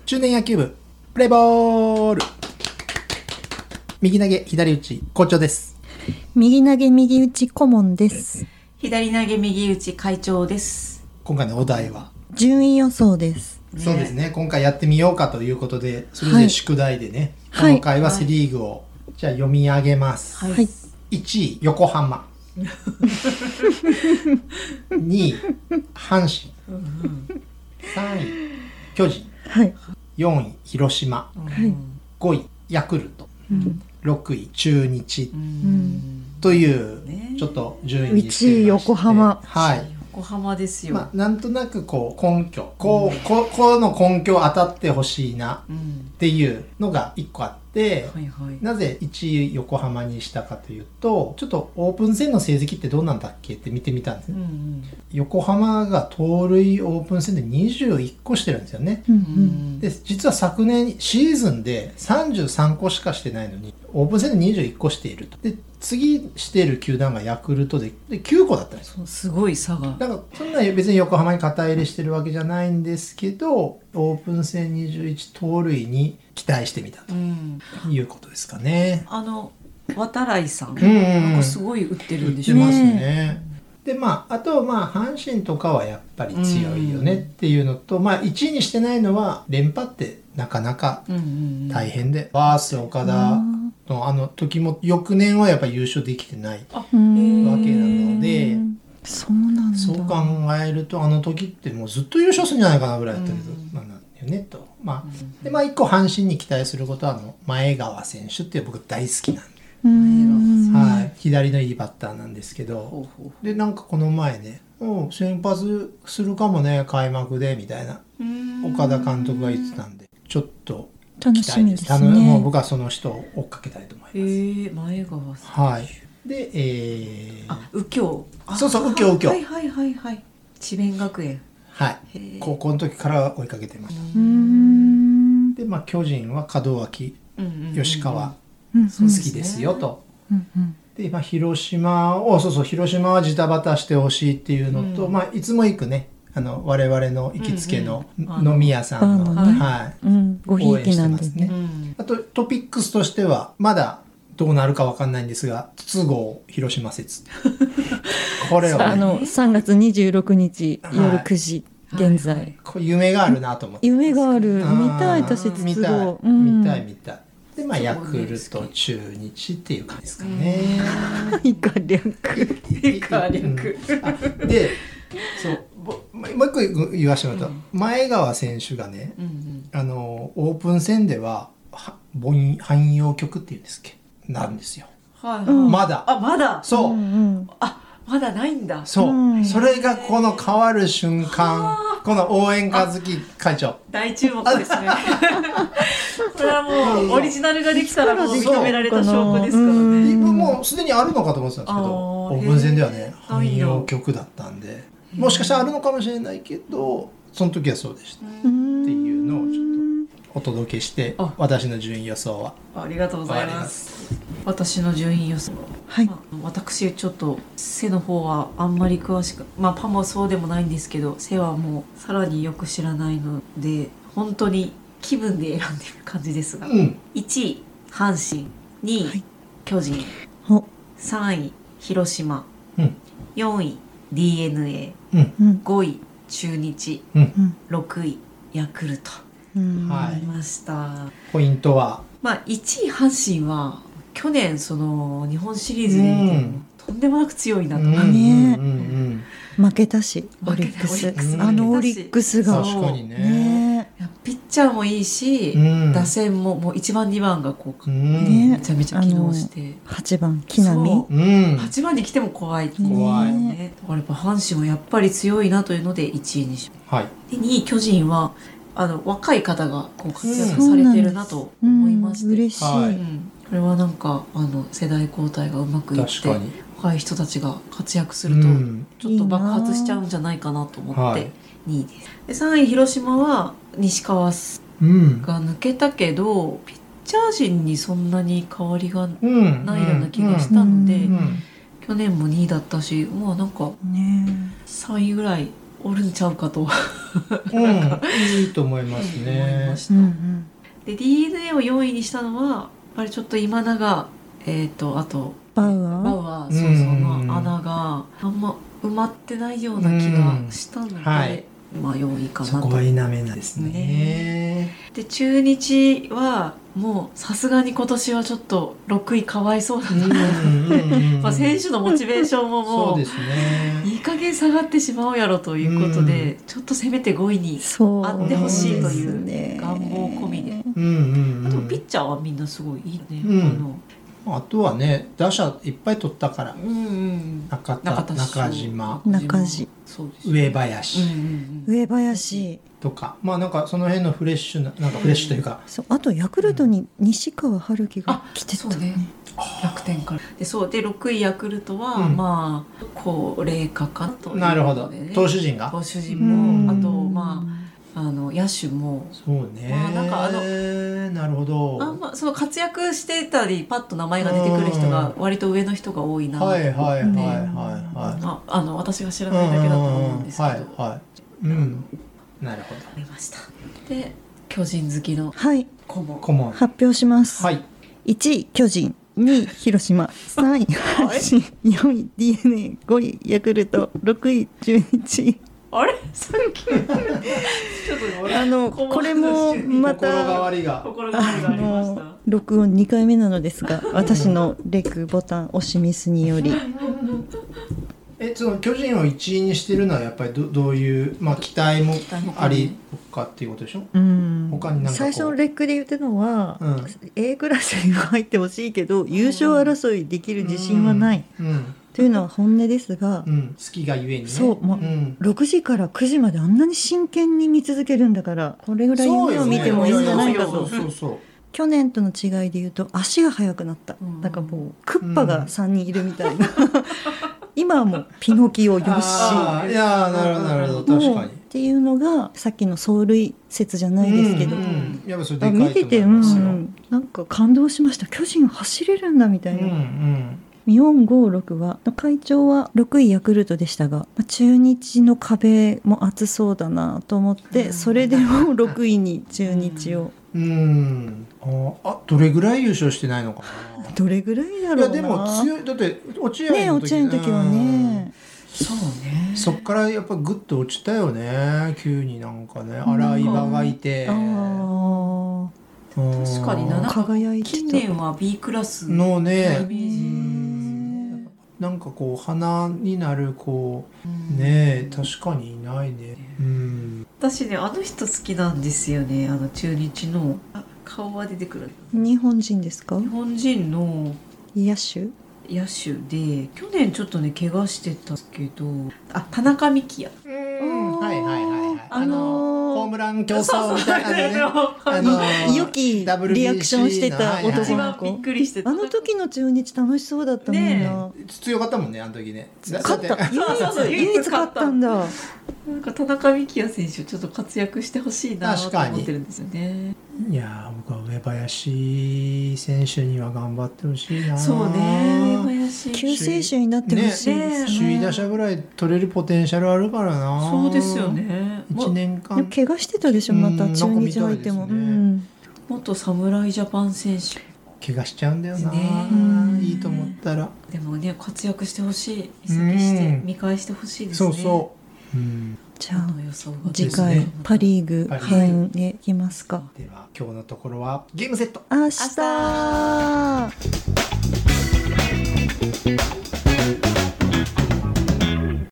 中年野球部プレーボール。右投げ左打ち校長です。 右投げ右打ち顧問です。 左投げ右打ち会長です。 今回のお題は順位予想です、 そうですね。今回やってみようかということで、それで宿題でね、この回はセリーグを、じゃあ読み上げます。 はい、 1位横浜2位阪神3位巨人、 はい、 4位広島、 はい、 5位ヤクルト、6位中日、というちょっと順位にしてまして、 1位横浜、 はい、 横浜ですよ。 なんとなくこう根拠、この根拠を当たってほしいなっていうのが1個あって、なぜ1位横浜にしたかというと、ちょっとオープン戦の成績ってどうなんだっけって見てみたんですね。横浜が盗塁オープン戦で21個してるんですよね。で実は昨年シーズンで33個しかしてないのにオープン戦で21個していると。で次している球団がヤクルトで9個だったんですよ。 すごい差が。 だからそんな別に横浜に肩入れしてるわけじゃないんですけど、オープン戦21盗塁に期待してみたということですかね。 渡来さん、なんかすごい打ってるんでしょ。 打ってますね。であと阪神とかはやっぱり強いよねっていうのと、1位にしてないのは連覇ってなかなか大変で、バース岡田の時も翌年はやっぱり優勝できてないわけなので、 そうなんだ。 そう考えると時ってもうずっと優勝するんじゃないかなぐらいだったけど、なんだよねと。で一個阪神に期待することは前川選手って僕大好きなんで。はい、左のいいバッターなんですけど、でなんかこの前ね、先発するかもね開幕でみたいな岡田監督が言ってたんで、ちょっと楽しみですね。 もう僕はその人を追っかけたいと思います。 前川さん。 はい。で右京。 そう右京。 はい智弁学園。 はい。高校の時から追いかけてました。で巨人は門脇、吉川好きですよと。で広島はジタバタしてほしいっていうのと、いつも行くね我々の行きつけの飲み屋さんの、 ごひいきなんですね。 あとトピックスとしてはまだどうなるかわかんないんですが、筒香広島説これを、 3月26日夜9時現在、 これ夢があるなと思って。 夢がある。見たい。私筒香見たい。でヤクルト中日っていう感じですかね。 以下略でもう一個言わせてもらうと、前川選手がね、オープン戦では汎用曲っていうんですっけなんですよ。まだそう、 まだないんだ。 それがこの変わる瞬間、この応援和樹会長大注目ですね。これはもうオリジナルができたらもう認められた証拠ですからね。 もうすでにあるのかと思ってたんですけど、オープン戦ではね汎用曲だったんで、もしかしたらあるのかもしれないけど、その時はそうでしたっていうのをちょっとお届けして、私の順位予想はありがとうございます。私の順位予想、私ちょっと背の方はあんまり詳しく、パもそうでもないんですけど、背はもうさらによく知らないので本当に気分で選んでる感じですが、1位阪神、2位巨人、3位広島、4位 DNA、5位中日、6位ヤクルトいました。 ポイントは 1位阪神は去年その日本シリーズで見てもとんでもなく強いなと思って、 負けたしオリックス、オリックスが確かにね、 ピッチャーもいいし、打線ももう1番2番がめちゃめちゃ機能して、 8番木浪、 8番に来ても怖いっていうね。だからやっぱ阪神はやっぱり強いなというので1位にしました。で2位巨人は若い方が活躍されてるなと思いまして、 嬉しい。 これはなんか世代交代がうまくいって若い人たちが活躍するとちょっと爆発しちゃうんじゃないかなと思って2位です。で3位広島は西川が抜けたけど、ピッチャー陣にそんなに変わりがないような気がしたので、去年も2位だったし、もうなんか3位ぐらいおるんちゃうかといいと思いますね。 思いました。で DNA を4位にしたのはやっぱりちょっと今永あとバウアーの穴があんま埋まってないような気がしたので、まあ4位かなと。 そこは否めないですね。 で中日はもうさすがに今年はちょっと6位かわいそうだなまあ選手のモチベーションももうそうですね、 いい加減下がってしまうやろということで、ちょっとせめて5位にあってほしいという願望込みで、あとピッチャーはみんなすごいいいね、 あとはね打者いっぱい取ったから、中田、中島、上林、 上林とか、まあなんかその辺のフレッシュな、なんかフレッシュというか、 そう、あとヤクルトに西川春樹が来てたね。 楽天からで、そうで6位ヤクルトは、まあ高齢化かなということで、ね、 なるほど、投手陣もあとまあ野手もそうね、 まあ、なんかなるほど、 まあ、その活躍してたりパッと名前が出てくる人が割と上の人が多いなと思って、私が知らないだけだと思うんですけど、 なるほど、 ありました。で巨人好きの顧問発表します。1位巨人、2位広島、3位阪神、4位 DNA、5位ヤクルト、6位中日。 あれさっきちょっとこれもまた心変わりがありました。 録音2回目なのですが、私のレクボタン押しミスによりその巨人を1位にしてるのはやっぱり どういう、まあ、期待もありとかっていうことでしょ。他になんか最初のレックで言ってたのは、A クラスに入ってほしいけど優勝争いできる自信はない、というのは本音ですが、 好きがゆえにね、 そう、6時から9時まであんなに真剣に見続けるんだから、これぐらい夢を見てもいいんじゃないかと。去年との違いで言うと足が速くなった、だからもうクッパが3人いるみたいな、今はもうピノキオよし、いやなるほど、確かにっていうのがさっきの走塁説じゃないですけど、 やっぱそれでかいと思いますよ。 見てて、なんか感動しました。巨人走れるんだみたいな。456は会長は6位ヤクルトでしたが、中日の壁も厚そうだなと思って、それでも6位に中日を。 どれぐらい優勝してないのかな。 どれぐらいだろうな。 いやでも強い、だって落合の時はね、 そうね、 そっからやっぱグッと落ちたよね、急になんかね、洗い場がいて、確かに輝いてた。 近年は B クラスのね、 イメージなんかこう花になるこうね、確かにいないね。 私ね、あの人好きなんですよね、中日の顔は出てくる。 日本人ですか？ 日本人の野手で、去年ちょっとね怪我してたけど、田中幹也、 ホームラン競争みたいな良きリアクションしてた男の子、 びっくりしてた。 あの時の中日楽しそうだったもんな。 強かったもんね、あの時ね。 勝った、唯一勝ったんだ。 なんか田中幹也選手ちょっと活躍してほしいなと思ってるんですよね。 いや僕は上林選手には頑張ってほしいな。 そうね、上林救世主になってほしいですね。 首位打者ぐらい取れるポテンシャルあるからな。 そうですよね。 1年間怪我してたでしょ、また中日入っても。 元侍ジャパン選手怪我しちゃうんだよな、いいと思ったら。 でもね、活躍してほしい、移籍して見返してほしいですね。 じゃあ次回パリーグ編でいきますか。 では今日のところはゲームセット。 明日